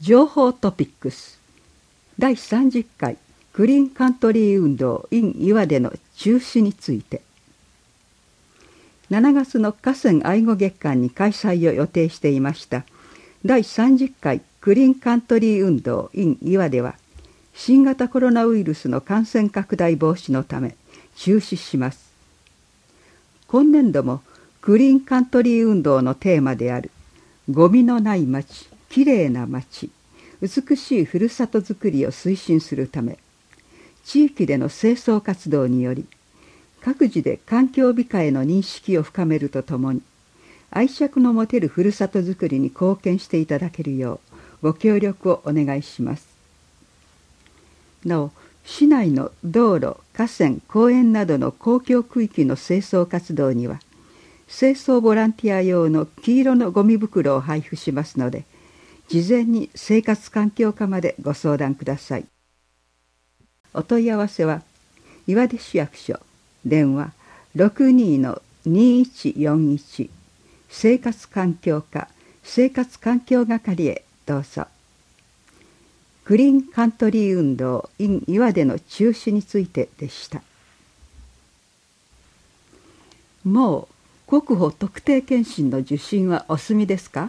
情報トピックス第30回クリーンカントリー運動 in 岩手の中止について、7月の河川愛護月間に開催を予定していました第30回クリーンカントリー運動 in 岩手は新型コロナウイルスの感染拡大防止のため中止します。今年度もクリーンカントリー運動のテーマであるゴミのない町、きれいな町、美しいふるさとづくりを推進するため、地域での清掃活動により各自で環境美化への認識を深めるとともに、愛着の持てるふるさとづくりに貢献していただけるようご協力をお願いします。なお、市内の道路、河川、公園などの公共区域の清掃活動には、清掃ボランティア用の黄色のゴミ袋を配布しますので、事前に生活環境課までご相談ください。お問い合わせは岩手市役所電話 62-2141 生活環境課生活環境係へどうぞ。クリーンカントリー運動 in 岩手の中止についてでした。もう国保特定健診の受診はお済みですか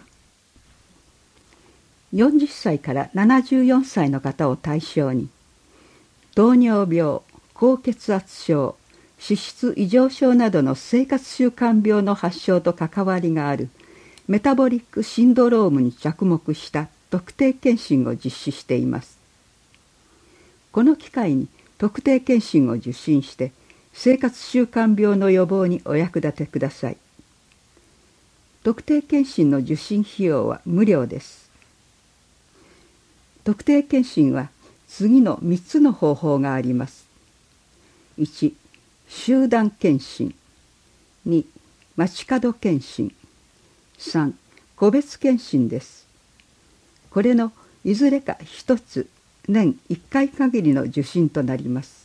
？40歳から74歳の方を対象に、糖尿病、高血圧症、脂質異常症などの生活習慣病の発症と関わりがあるメタボリックシンドロームに着目した特定健診を実施しています。この機会に特定健診を受診して生活習慣病の予防にお役立てください。特定健診の受診費用は無料です。特定健診は次の3つの方法があります。1、集団健診。2、街角健診。3、個別健診です。これのいずれか1つ年1回限りの受診となります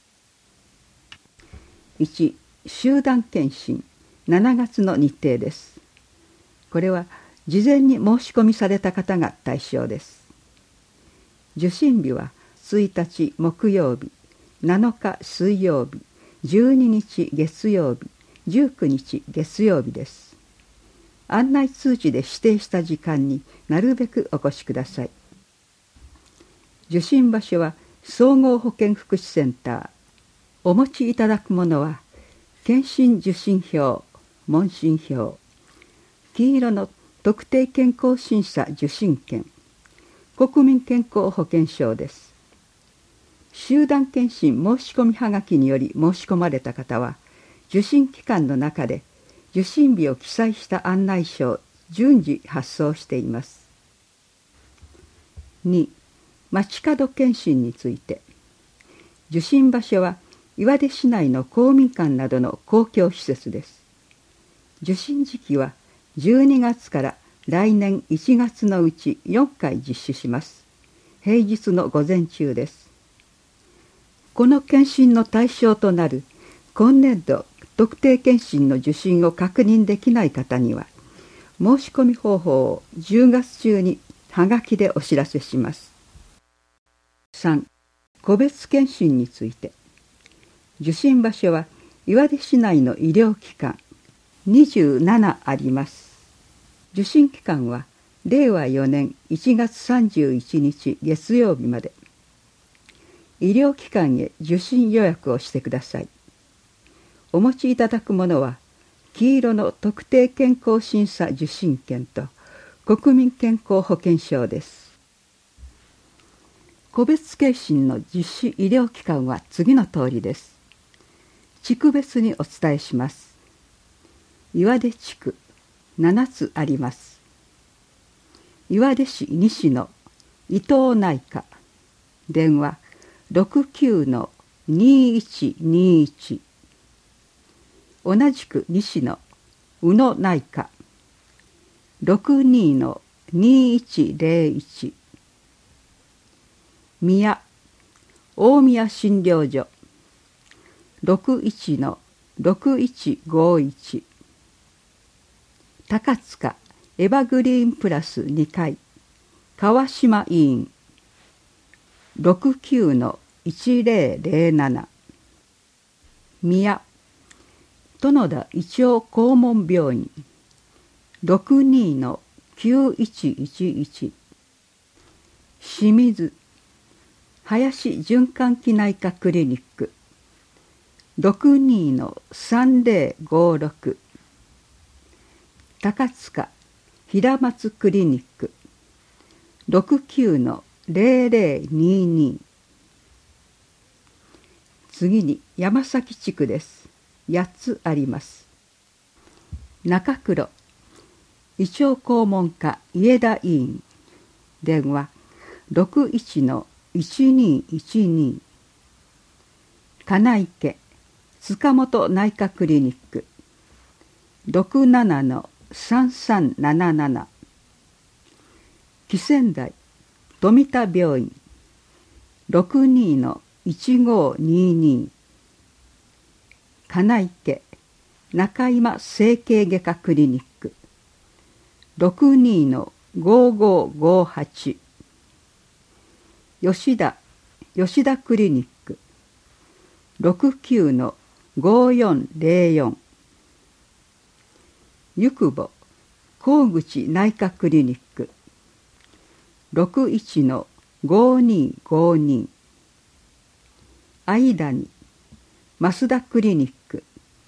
。1、集団健診7月の日程です。これは事前に申し込みされた方が対象です。受診日は1日木曜日、7日水曜日、12日月曜日、19日月曜日です。案内通知で指定した時間になるべくお越しください。受診場所は総合保健福祉センター。お持ちいただくものは健診受診票、問診票、黄色の特定健康審査受診券、国民健康保険証です。集団健診申し込みはがきにより申し込まれた方は、受診期間の中で受診日を記載した案内書を順次発送しています。2、街角健診について。受診場所は岩手市内の公民館などの公共施設です。受診時期は12月から来年1月のうち4回実施します。平日の午前中です。この検診の対象となる今年度特定健診の受診を確認できない方には、申し込み方法を10月中にはがきでお知らせします。3、個別健診について。受診場所は岩手市内の医療機関27あります。受診期間は令和4年1月31日月曜日まで。医療機関へ受診予約をしてください。お持ちいただくものは黄色の特定健康審査受診券と国民健康保険証です。個別健診の実施医療機関は次の通りです。地区別にお伝えします。岩手地区7つあります。岩手市西の伊藤内科電話 69-2121。同じく西の宇野内科 62-2101。宮大宮診療所 61-6151。高塚エバグリーンプラス2階川島委員 69-1007 宮殿田一応肛門病院 62-9111 清水林循環器内科クリニック 62-3056 高塚平松クリニック 69-0022 次に山崎地区です。8つあります。中黒胃腸肛門科家田医院電話 61-1212 金池塚本内科クリニック 67-3377 木仙台富田病院 62-1522 金池中今整形外科クリニック 62-5558 吉田クリニック 69-5404 ゆくぼ高口内科クリニック 61-5252 相谷増田クリニック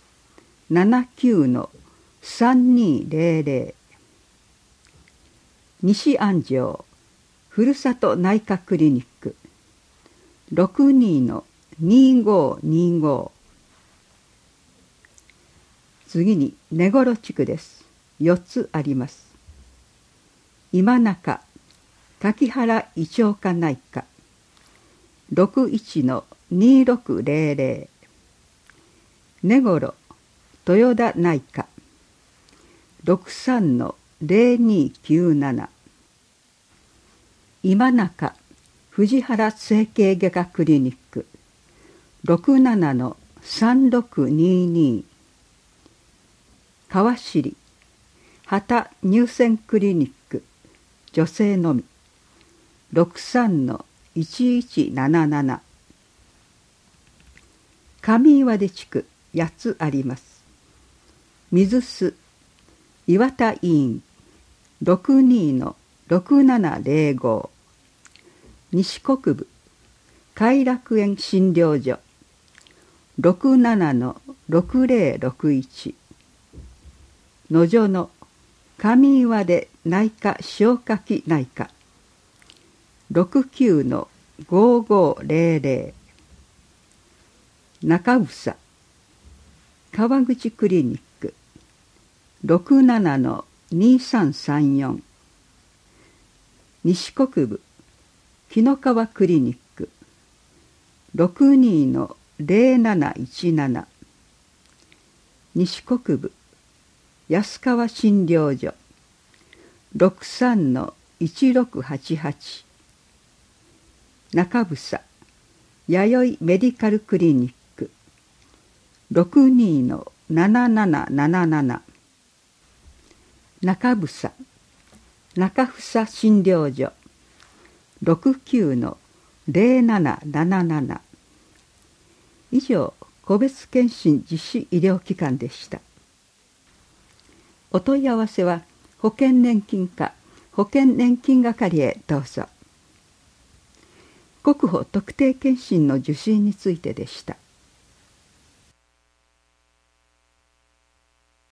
79-3200 西安城ふるさと内科クリニック 62-2525 次に根頃地区です。4つあります。今中柿原胃腸科内科 61-2600 根頃豊田内科 63-0297 今中藤原整形外科クリニック 67-3622 川尻畑乳腺クリニック女性のみ 63-1177 上岩出地区8つあります。水須岩田医院 62-6705 西国部偕楽園診療所 67-6061 野所の上岩出内科消化器内科 69-5500 中房川口クリニック 67-2334 西国部紀の川クリニック 62-0717 西国部安川診療所 63-1688 中房弥生メディカルクリニック 62-7777 中房中房診療所 69-0777 以上、個別検診実施医療機関でした。お問い合わせは保険年金課保険年金係へどうぞ。国保特定健診の受診についてでした。